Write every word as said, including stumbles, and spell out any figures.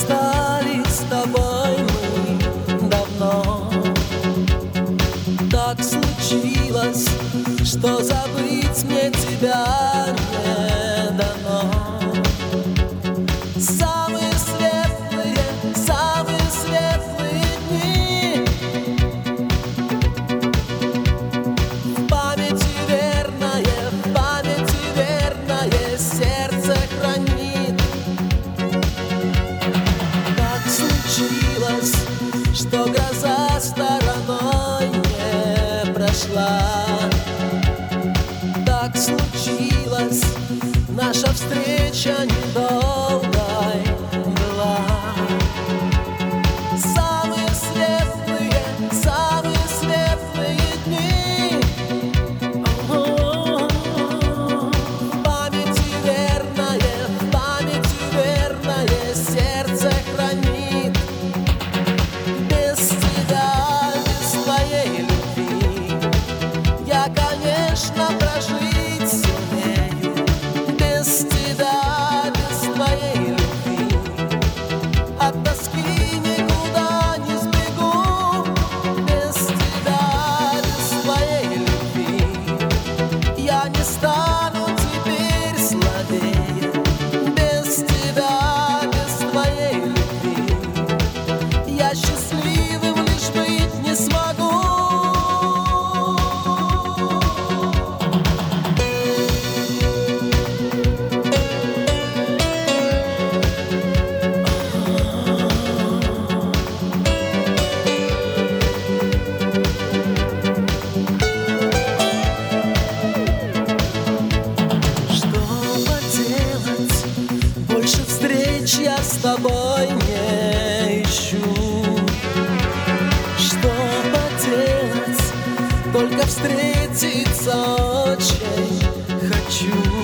расстались с тобой мы давно. Так случилось, что забыть мне тебя не дано. Самые светлые, самые светлые дни в памяти верное, в памяти верное сердце хранит. Так случилось, что гроза стороной не прошла. Так случилось, наша встреча недолгой была. Самые светлые, самые светлые дни в памяти верное, в памяти верное сердце хранит. Без тебя, без твоей любви я, конечно, прожить сумею. Без тебя, без твоей любви от тоски никуда не сбегу. Без тебя, без твоей любви я не стану теперь слабее. Без тебя, без твоей любви я счастливым лишь быть не смогу. Больше встреч я с тобой не ищу. Что поделать, только встретиться очень хочу.